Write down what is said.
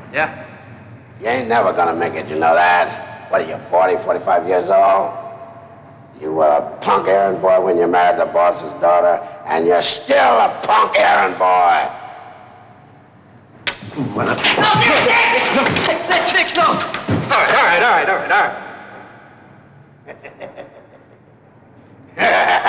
Yeah. You ain't never gonna make it, you know that? What are you, 40, 45 years old? You were a punk errand boy when you married the boss's daughter, and you're still a punk errand boy. What a... No, Nick, no! All right.